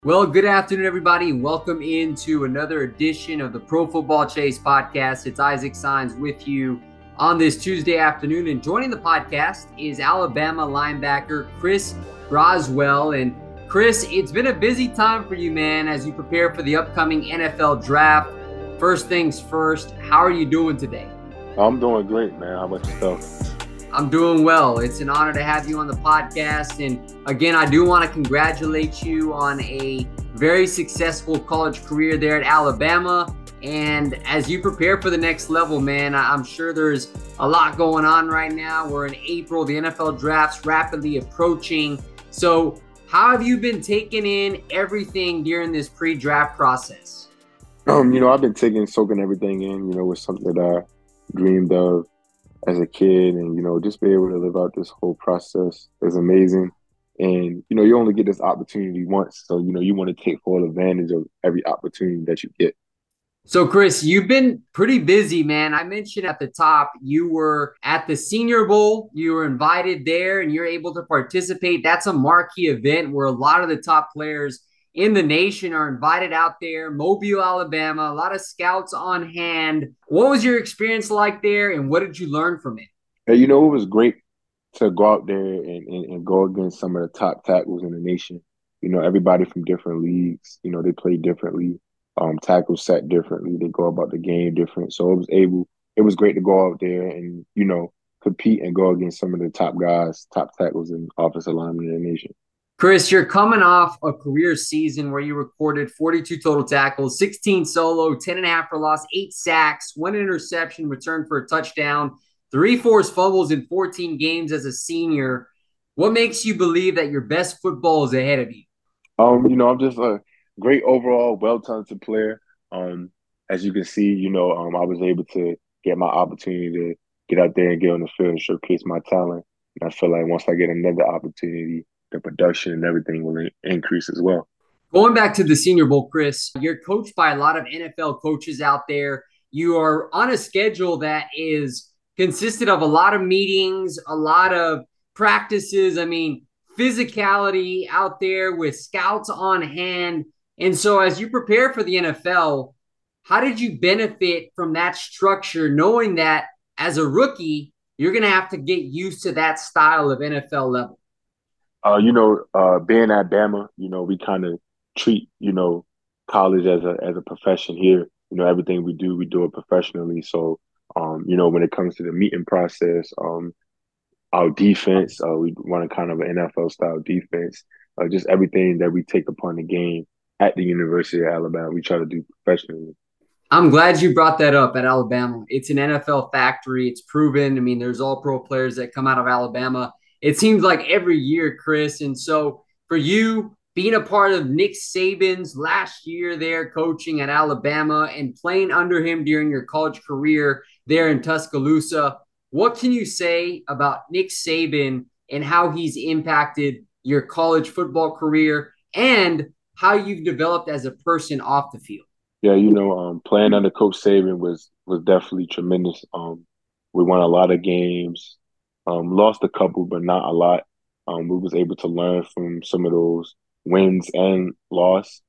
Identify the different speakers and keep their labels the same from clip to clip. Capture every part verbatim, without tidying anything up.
Speaker 1: Well, good afternoon, everybody. Welcome into another edition of the Pro Football Chase podcast. It's Isaac Signs with you on this Tuesday afternoon. And joining the podcast is Alabama linebacker Chris Braswell. And Chris, it's been a busy time for you, man, as you prepare for the upcoming N F L draft. First things first, how are you doing today?
Speaker 2: I'm doing great, man. How about yourself?
Speaker 1: I'm doing well. It's an honor to have you on the podcast. And again, I do want to congratulate you on a very successful college career there at Alabama. And as you prepare for the next level, man, I'm sure there's a lot going on right now. We're in April. The N F L draft's rapidly approaching. So how have you been taking in everything during this pre-draft process?
Speaker 2: Um, you know, I've been taking, soaking everything in. You know, it's something that I dreamed of as a kid, and you know, just be able to live out this whole process is amazing. And you know, you only get this opportunity once, so you know, you want to take full advantage of every opportunity that you get.
Speaker 1: So, Chris, you've been pretty busy, man. I mentioned at the top you were at the Senior Bowl. You were invited there and you're able to participate. That's a marquee event where a lot of the top players in the nation are invited out there. Mobile, Alabama, a lot of scouts on hand. What was your experience like there and what did you learn from it?
Speaker 2: And you know, it was great to go out there and, and, and go against some of the top tackles in the nation. You know, everybody from different leagues, you know, they play differently. Um, tackles set differently. They go about the game different. So it was able, it was great to go out there and, you know, compete and go against some of the top guys, top tackles and offensive linemen in the nation.
Speaker 1: Chris, you're coming off a career season where you recorded forty-two total tackles, sixteen solo, ten and a half for loss, eight sacks, one interception, returned for a touchdown, three forced fumbles in fourteen games as a senior. What makes you believe that your best football is ahead of you?
Speaker 2: Um, you know, I'm just a great overall, well-talented player. Um, as you can see, you know, um, I was able to get my opportunity to get out there and get on the field and showcase my talent. And I feel like once I get another opportunity, the production and everything will increase as well.
Speaker 1: Going back to the Senior Bowl, Chris, you're coached by a lot of N F L coaches out there. You are on a schedule that is consisted of a lot of meetings, a lot of practices. I mean, physicality out there with scouts on hand. And so, as you prepare for the N F L, how did you benefit from that structure, knowing that as a rookie, you're going to have to get used to that style of N F L level?
Speaker 2: Uh, you know, uh, being at Bama, you know, we kind of treat, you know, college as a as a profession here. You know, everything we do, we do it professionally. So, um, you know, when it comes to the meeting process, um, our defense, uh, we run a kind of an N F L style defense. Uh, just everything that we take upon the game at the University of Alabama, we try to do professionally.
Speaker 1: I'm glad you brought that up at Alabama. It's an N F L factory. It's proven. I mean, there's all pro players that come out of Alabama. It seems like every year, Chris. And so for you, being a part of Nick Saban's last year there coaching at Alabama and playing under him during your college career there in Tuscaloosa, what can you say about Nick Saban and how he's impacted your college football career and how you've developed as a person off the field?
Speaker 2: Yeah, you know, um, playing under Coach Saban was was definitely tremendous. Um, we won a lot of games, um, lost a couple, but not a lot. Um, we was able to learn from some of those wins and loss.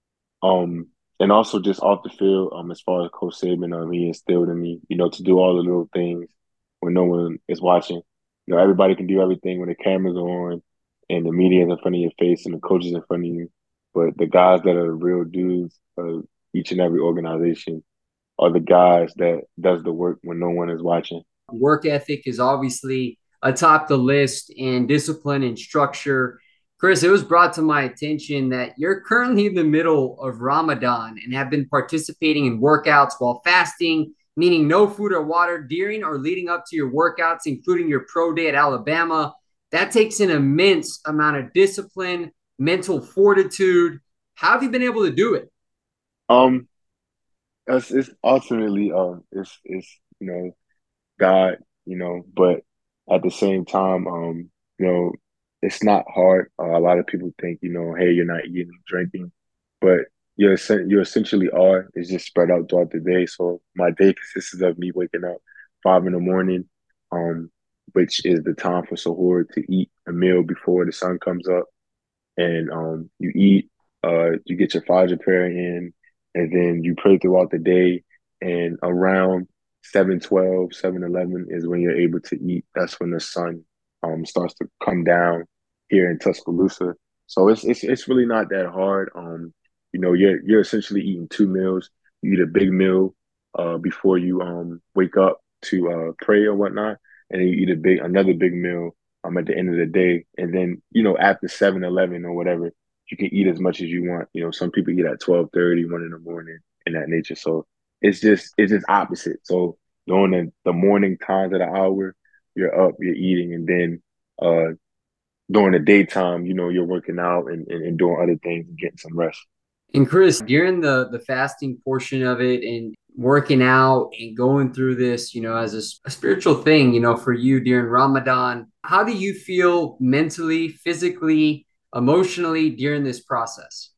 Speaker 2: Um, and also just off the field, um, as far as Coach Saban, um, he instilled in me, you know, to do all the little things when no one is watching. You know, everybody can do everything when the cameras are on and the media is in front of your face and the coaches in front of you. But the guys that are the real dudes of each and every organization are the guys that does the work when no one is watching.
Speaker 1: Work ethic is obviously atop the list, and discipline and structure. Chris, it was brought to my attention that you're currently in the middle of Ramadan and have been participating in workouts while fasting, meaning no food or water during or leading up to your workouts, including your pro day at Alabama. That takes an immense amount of discipline, mental fortitude. How have you been able to do it?
Speaker 2: Um, it's, it's ultimately um, it's it's you know God, you know, but at the same time, um, you know, it's not hard. Uh, a lot of people think, you know, hey, you're not eating, drinking, but you're you essentially are. It's just spread out throughout the day. So my day consists of me waking up five in the morning, um, which is the time for suhoor to eat a meal before the sun comes up, and um, you eat. Uh, you get your Fajr prayer in, and then you pray throughout the day. And around seven twelve, seven eleven is when you're able to eat. That's when the sun um starts to come down here in Tuscaloosa. So it's it's it's really not that hard. Um, you know, you're you're essentially eating two meals. You eat a big meal uh before you um wake up to uh pray or whatnot, and then you eat a big another big meal um at the end of the day. And then, you know, after seven eleven or whatever, you can eat as much as you want. You know, some people eat at twelve thirty, one in the morning, and that nature. So it's just it's just opposite. So during the, the morning times of the hour, you're up, you're eating, and then uh during the daytime, you know, you're working out and, and, and doing other things and getting some rest.
Speaker 1: And Chris, during the the fasting portion of it and working out and going through this, you know, as a, a spiritual thing, you know, for you during Ramadan, how do you feel mentally, physically, emotionally during this process?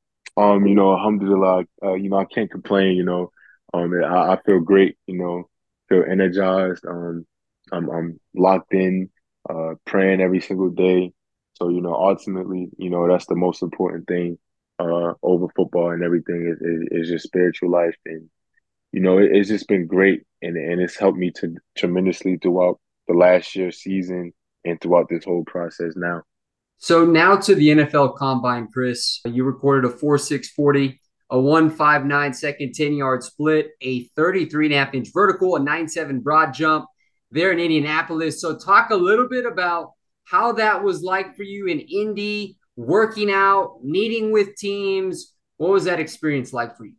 Speaker 2: Um, you know, alhamdulillah, uh, you know, I can't complain, you know. Um, I, I feel great, you know, feel energized. Um, I'm I'm locked in, uh, praying every single day. So, you know, ultimately, you know, that's the most important thing, uh, over football and everything is, is, is your spiritual life. And, you know, it, it's just been great, and and it's helped me to tremendously throughout the last year season and throughout this whole process now.
Speaker 1: So now to the N F L Combine, Chris. You recorded a four six forty, a one five nine second ten-yard split, a thirty-three and a half inch vertical, a nine seven broad jump there in Indianapolis. So talk a little bit about how that was like for you in Indy, working out, meeting with teams. What was that experience like for you?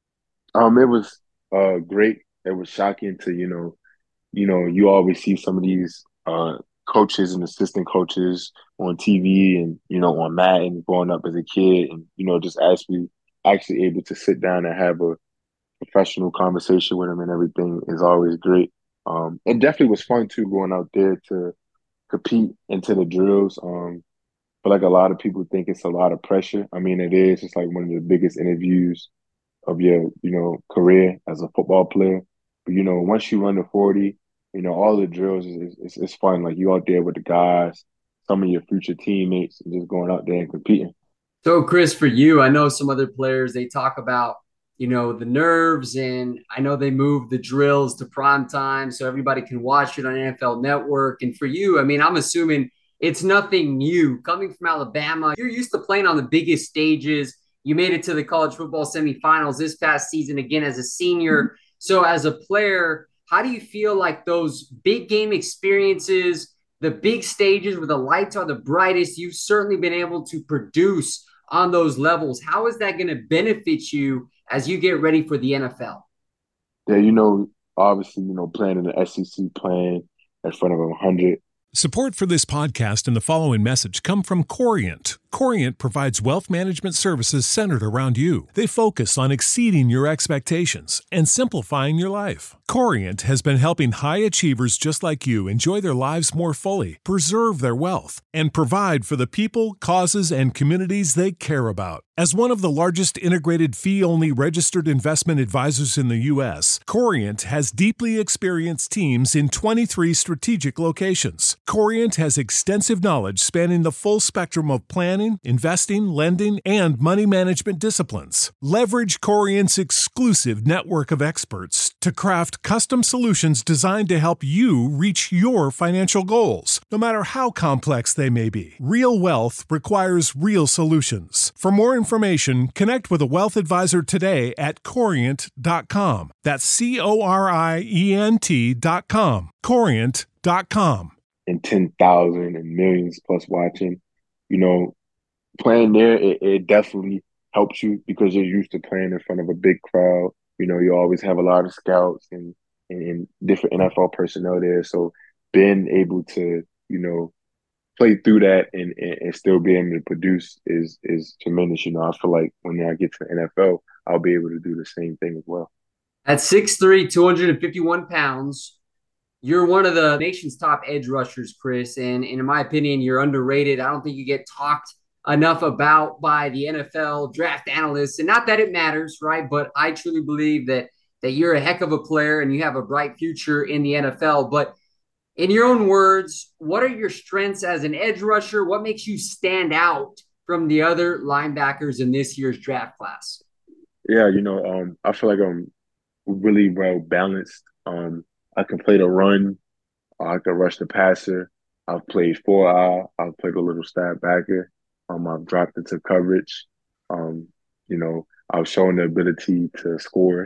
Speaker 2: Um, it was uh great. It was shocking to, you know, you know, you always see some of these uh coaches and assistant coaches on T V and, you know, on Madden growing up as a kid, and, you know, just actually actually able to sit down and have a professional conversation with them and everything is always great. Um, it definitely was fun too going out there to compete into the drills. Um, but like a lot of people think it's a lot of pressure. I mean, it is. It's like one of the biggest interviews of your, you know, career as a football player. But, you know, once you run the forty, you know, all the drills is, is, is fun. Like you out there with the guys, some of your future teammates, and just going out there and competing.
Speaker 1: So, Chris, for you, I know some other players, they talk about, you know, the nerves, and I know they move the drills to prime time so everybody can watch it on N F L Network. And for you, I mean, I'm assuming it's nothing new. Coming from Alabama, you're used to playing on the biggest stages. You made it to the college football semifinals this past season again as a senior. So, as a player, how do you feel like those big game experiences, the big stages where the lights are the brightest, you've certainly been able to produce on those levels? How is that going to benefit you as you get ready for the N F L?
Speaker 2: Yeah, you know, obviously, you know, playing in the S E C, playing in front of a hundred.
Speaker 3: Support for this podcast and the following message come from Corient. Corient provides wealth management services centered around you. They focus on exceeding your expectations and simplifying your life. Corient has been helping high achievers just like you enjoy their lives more fully, preserve their wealth, and provide for the people, causes, and communities they care about. As one of the largest integrated fee-only registered investment advisors in the U S, Corient has deeply experienced teams in twenty-three strategic locations. Corient has extensive knowledge spanning the full spectrum of planning, investing, lending, and money management disciplines. Leverage Corient's exclusive network of experts to craft custom solutions designed to help you reach your financial goals, no matter how complex they may be. Real wealth requires real solutions. For more information, connect with a wealth advisor today at corient dot com. That's C O R I E N T dot com. corient dot com.
Speaker 2: And ten thousand and millions plus watching, you know, playing there, it, it definitely helps you because you're used to playing in front of a big crowd. You know, you always have a lot of scouts and, and, and different N F L personnel there. So being able to, you know, play through that and, and, and still be able to produce is is tremendous. You know, I feel like when I get to the N F L, I'll be able to do the same thing as well.
Speaker 1: At six three, two hundred fifty-one pounds, you're one of the nation's top edge rushers, Chris. And, and in my opinion, you're underrated. I don't think you get talked enough about by the N F L draft analysts. And not that it matters, right? But I truly believe that that you're a heck of a player and you have a bright future in the N F L. But in your own words, what are your strengths as an edge rusher? What makes you stand out from the other linebackers in this year's draft class?
Speaker 2: Yeah, you know, um, I feel like I'm really well balanced. Um, I can play the run. I can rush the passer. I've played four eye. I've played a little stab backer. Um, I've dropped into coverage. Um, you know, I've shown the ability to score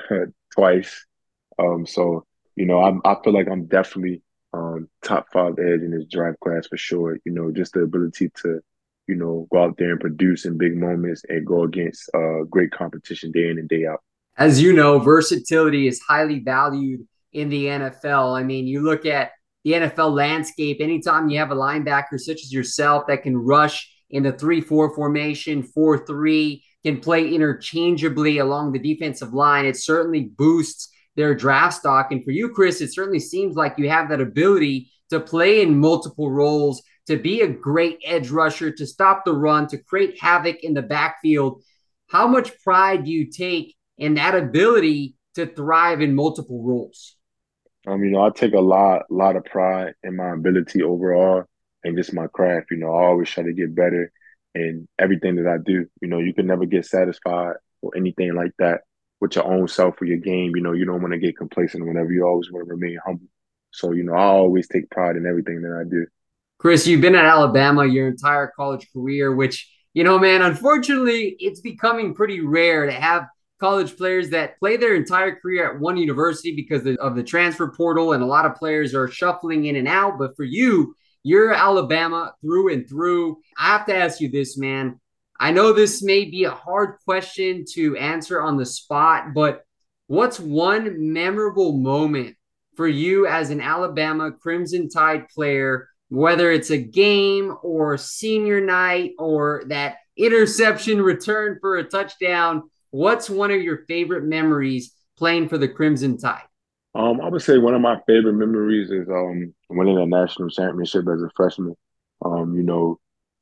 Speaker 2: twice. Um, so you know, I'm, I feel like I'm definitely um top five edge in this draft class for sure. You know, just the ability to, you know, go out there and produce in big moments and go against uh great competition day in and day out.
Speaker 1: As you know, versatility is highly valued in the N F L. I mean, you look at the N F L landscape, anytime you have a linebacker such as yourself that can rush in the three four formation, four three, can play interchangeably along the defensive line, it certainly boosts their draft stock. And for you, Chris, it certainly seems like you have that ability to play in multiple roles, to be a great edge rusher, to stop the run, to create havoc in the backfield. How much pride do you take in that ability to thrive in multiple roles?
Speaker 2: Um, you know, I take a lot, lot of pride in my ability overall and just my craft. You know, I always try to get better in everything that I do. You know, you can never get satisfied or anything like that with your own self or your game. You know, you don't want to get complacent whenever you always want to remain humble. So, you know, I always take pride in everything that I do.
Speaker 1: Chris, you've been at Alabama your entire college career, which, you know, man, unfortunately, it's becoming pretty rare to have college players that play their entire career at one university because of the transfer portal, and a lot of players are shuffling in and out. But for you, you're Alabama through and through. I have to ask you this, man. I know this may be a hard question to answer on the spot, but what's one memorable moment for you as an Alabama Crimson Tide player, whether it's a game or senior night or that interception return for a touchdown? What's one of your favorite memories playing for the Crimson Tide?
Speaker 2: Um, I would say one of my favorite memories is um winning a national championship as a freshman. Um, you know,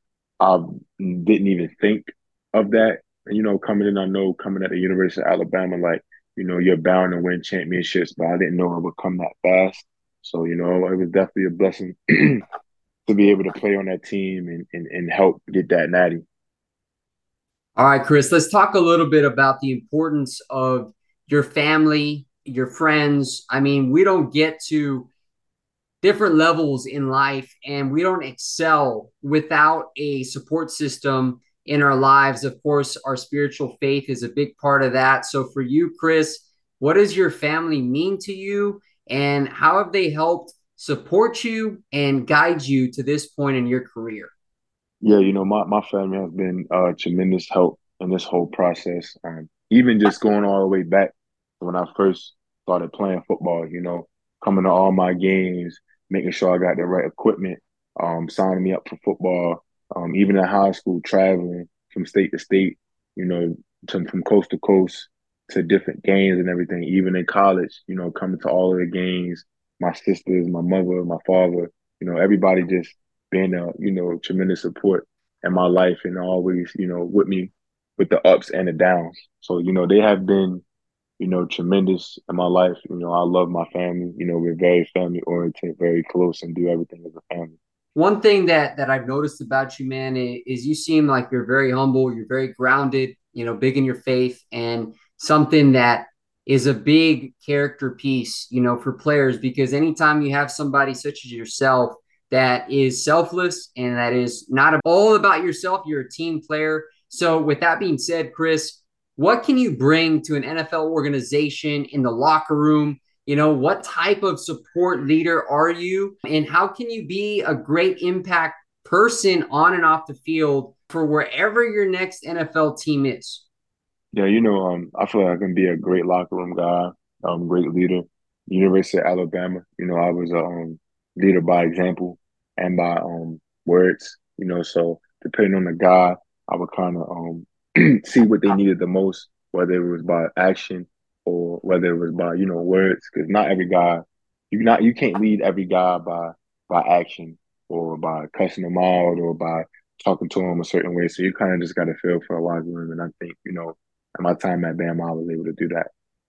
Speaker 2: I didn't even think of that. And, you know, coming in, I know coming at the University of Alabama, like, you know, you're bound to win championships, but I didn't know it would come that fast. So, you know, it was definitely a blessing to be able to play on that team and, and, and help get that natty.
Speaker 1: All right, Chris, let's talk a little bit about the importance of your family, your friends. I mean, we don't get to different levels in life and we don't excel without a support system in our lives. Of course, our spiritual faith is a big part of that. So for you, Chris, what does your family mean to you, and how have they helped support you and guide you to this point in your career?
Speaker 2: Yeah, you know, my, my family has been uh, tremendous help in this whole process. Um, even just going all the way back to when I first started playing football, you know, coming to all my games, making sure I got the right equipment, um, signing me up for football, um, even in high school, traveling from state to state, you know, to, from coast to coast to different games and everything. Even in college, you know, coming to all of the games, my sisters, my mother, my father, you know, everybody just being a, you know, tremendous support in my life and always, you know, with me with the ups and the downs. So, you know, they have been, you know, tremendous in my life. You know, I love my family. You know, we're very family oriented, very close, and do everything as a family.
Speaker 1: One thing that that I've noticed about you, man, is you seem like you're very humble, you're very grounded, you know, big in your faith, and something that is a big character piece, you know, for players, because anytime you have somebody such as yourself that is selfless and that is not all about yourself, you're a team player. So with that being said, Chris, what can you bring to an N F L organization in the locker room? You know, what type of support leader are you? And how can you be a great impact person on and off the field for wherever your next N F L team is?
Speaker 2: Yeah, you know, um, I feel like I can be a great locker room guy, um, great leader. University of Alabama, you know, I was a um, leader by example and by um, words, you know, so depending on the guy, I would kind of um, see what they needed the most, whether it was by action or whether it was by, you know, words, because not every guy, you not you can't lead every guy by by action or by cussing them out or by talking to them a certain way. So you kind of just got to feel for a locker room, and I think, you know, at my time at Bama, I was able to do that.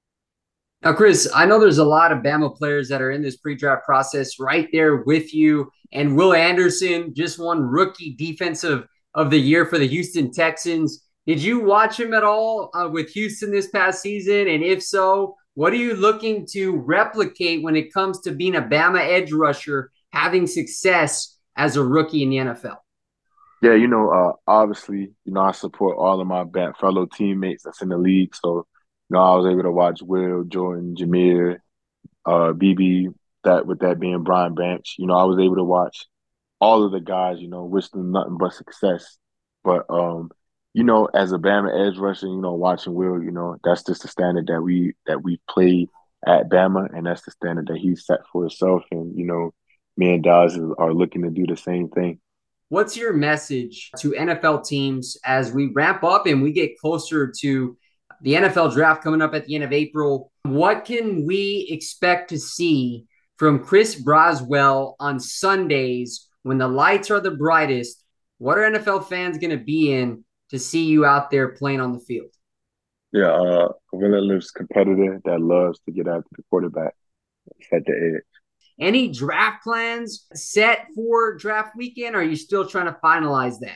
Speaker 1: Now, Chris, I know there's a lot of Bama players that are in this pre-draft process right there with you. And Will Anderson just won rookie defensive of the year for the Houston Texans. Did you watch him at all uh, with Houston this past season? And if so, what are you looking to replicate when it comes to being a Bama edge rusher, having success as a rookie in the N F L?
Speaker 2: Yeah, you know, uh, obviously, you know, I support all of my fellow teammates that's in the league. So, you know, I was able to watch Will, Jordan, Jameer, uh, B B, that with that being Brian Branch. You know, I was able to watch all of the guys, you know, wish them nothing but success. But, um, you know, as a Bama edge rusher, you know, watching Will, you know, that's just the standard that we that we play at Bama, and that's the standard that he set for himself. And, you know, me and Daz are looking to do the same thing.
Speaker 1: What's your message to N F L teams as we ramp up and we get closer to the N F L draft coming up at the end of April? What can we expect to see from Chris Braswell on Sundays when the lights are the brightest? What are N F L fans going to be in to see you out there playing on the field?
Speaker 2: Yeah, uh, a relentless competitor that loves to get after the quarterback at the edge.
Speaker 1: Any draft plans set for draft weekend? Or are you still trying to finalize that?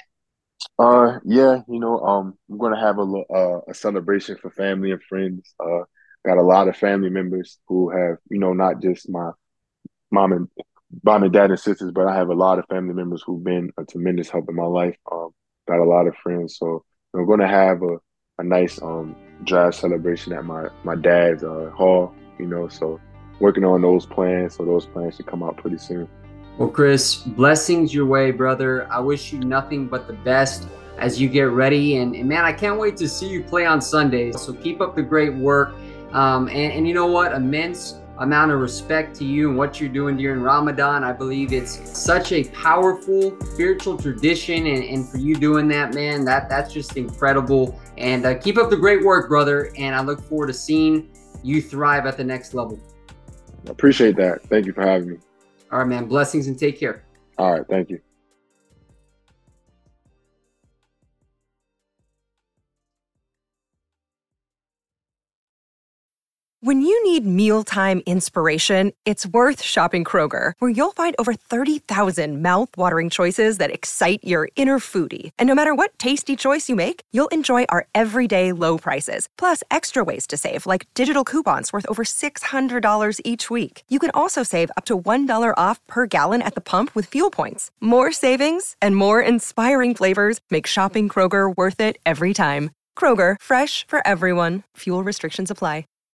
Speaker 2: Uh, yeah, you know, um, I'm gonna have a uh, a celebration for family and friends. Uh, got a lot of family members who have, you know, not just my mom and mom and dad and sisters, but I have a lot of family members who've been a tremendous help in my life. Um, got a lot of friends, so I'm gonna have a a nice um draft celebration at my my dad's uh, hall. You know, so. Working on those plans, so those plans should come out pretty soon.
Speaker 1: Well, Chris, blessings your way, brother. I wish you nothing but the best as you get ready. And, and man, I can't wait to see you play on Sundays. So keep up the great work. Um, and, and you know what? Immense amount of respect to you and what you're doing during Ramadan. I believe it's such a powerful spiritual tradition. And, and for you doing that, man, that that's just incredible. And uh, keep up the great work, brother. And I look forward to seeing you thrive at the next level.
Speaker 2: I appreciate that. Thank you for having me.
Speaker 1: All right, man. Blessings and take care.
Speaker 2: All right. Thank you.
Speaker 4: When you need mealtime inspiration, it's worth shopping Kroger, where you'll find over thirty thousand mouth-watering choices that excite your inner foodie. And no matter what tasty choice you make, you'll enjoy our everyday low prices, plus extra ways to save, like digital coupons worth over six hundred dollars each week. You can also save up to one dollar off per gallon at the pump with fuel points. More savings and more inspiring flavors make shopping Kroger worth it every time. Kroger, fresh for everyone. Fuel restrictions apply.